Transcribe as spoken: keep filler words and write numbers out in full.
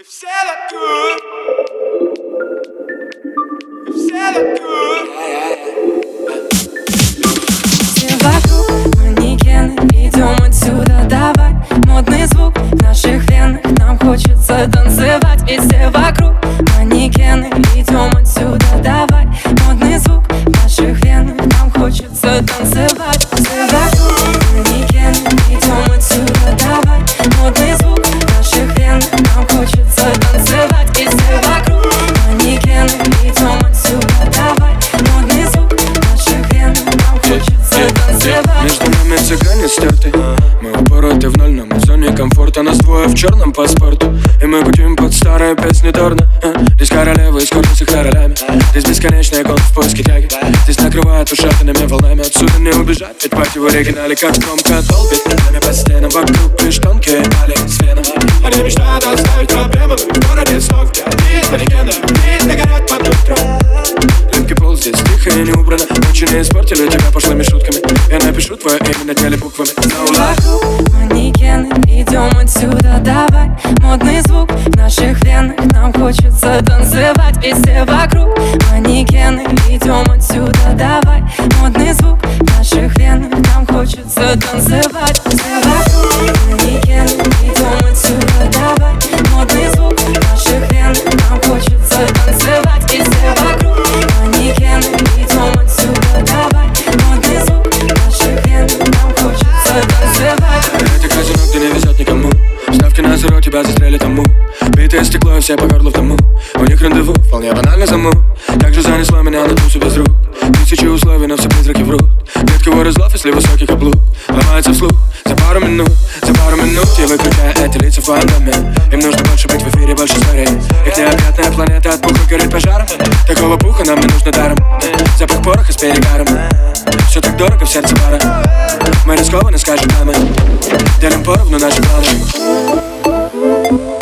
все вокруг, все вокруг. Все вокруг манекены, идем отсюда, давай. Модный звук в наших венах, нам хочется танцевать. И все вокруг манекены, идем отсюда, давай. Модный звук в наших венах, нам хочется танцевать. Все вокруг манекены, идем отсюда, давай. Модный звук в наших венах, нам хочется танцевать. И все вокруг манекены, идем отсюда, давай. Модный звук в наших венах, нам хочется танцевать. Между нами цыгане стерты, мы упороты в ноль, нам в зоне комфорта. Нас двое в черном паспорту, и мы кутим под старые песни Торна. Здесь королевы эскорты с их королями, здесь бесконечная гонка в поиске тяги. Здесь накрывает ушатанными волнами, отсюда не убежать, ведь пати в оригинале как громко долбит над нами по стенам. Вокруг лишь тонкие али с веном. Они мечтают оставить проблемы в городе снов, где есть манекены, не горят под утром. Легкий пол здесь тихо и не убрано, ночи не испортили тебя пошлыми шутками. Я напишу твое имя на теле буквами. Вокруг манекены, идем отсюда, давай. Модный звук в наших венах, нам хочется танцевать. И все вокруг манекены, идем отсюда, давай. Модный звук в наших венах, нам хочется танцевать. Все вокруг манекены, идем отсюда, давай. Модный звук в наших венах, нам хочется танцевать. И все вокруг манекены, идем отсюда, давай. Модный звук в наших венах, нам хочется танцевать. Это казино, где не везет никому. Ставки на зеро, тебя застрелят тому. Битое стекло и все по горлу в дому. У них рандеву, вполне банально заму. Также занесло меня на тусу без рук. Тысячи условий, но все призраки врут. Редкий вор из лав, если высокий каблук. Ломается вслух за пару минут. За пару минут я выключаю эти лица фандами. Им нужно больше быть в эфире, больше смотреть. Их необъятная планета от пуха горит пожаром. Такого пуха нам не нужно даром. Запах пороха с перегаром. Все так дорого в сердце бара. Мы рискованно, скажем нам. Делим поровну наши планы.